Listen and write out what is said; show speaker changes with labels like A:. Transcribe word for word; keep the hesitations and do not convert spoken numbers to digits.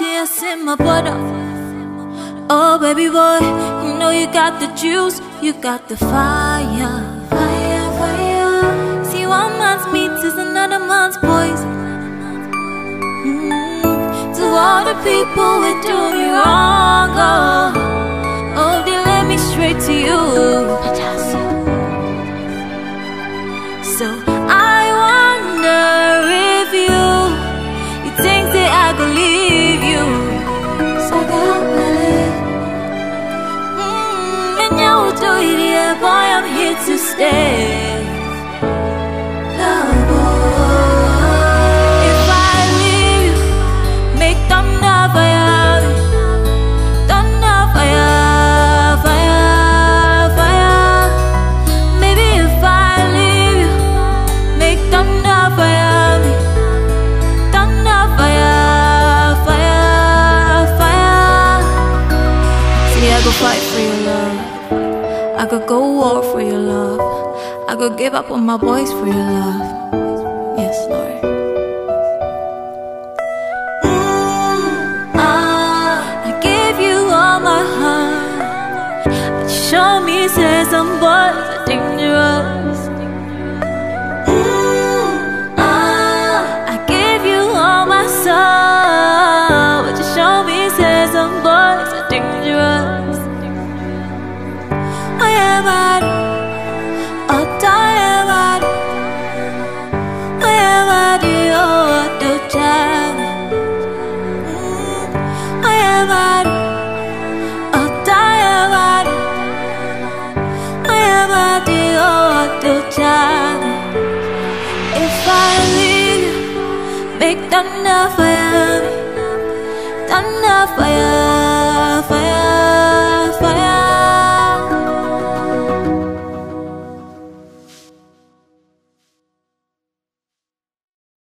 A: tears in my butter. Oh baby boy, you know you got the juice, you got the fire. Fire, fire. See, one man's meat is another man's poison. mm. To all the people who do me wrong, oh, oh they led me straight to you. So I wonder if you, you think that I could leave you. So I can't believe. Mm, and you will do it, yeah, boy, I'm here to stay. Love, boy. If I leave you, make thunder fire, thunder fire, fire, fire. Maybe if I leave you, make thunder fire, thunder fire, fire, fire. See, I go fight for your love, I could go war for your love, I could give up on my boys for your love. Yes, Lord. Mm, ah, I gave you all my heart, but you show me say some boys are dangerous. Mm, ah, I gave you all my soul, but you show me say some boys are dangerous. I am mad, oh, I am mad, I am mad, oh, do child. I am mad, oh, I am mad, I am mad, oh, do child. If I leave you, make thunder fire, thunder fire.